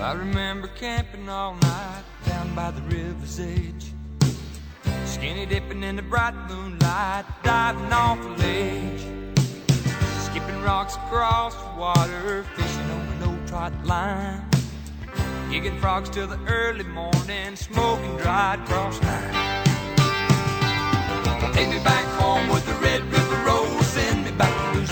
I remember camping all night down by the river's edge, skinny dipping in the bright moonlight, diving off the ledge, skipping rocks across the water, fishing on an old trot line, gigging frogs till the early morning, smoking dried cross night. Take me back home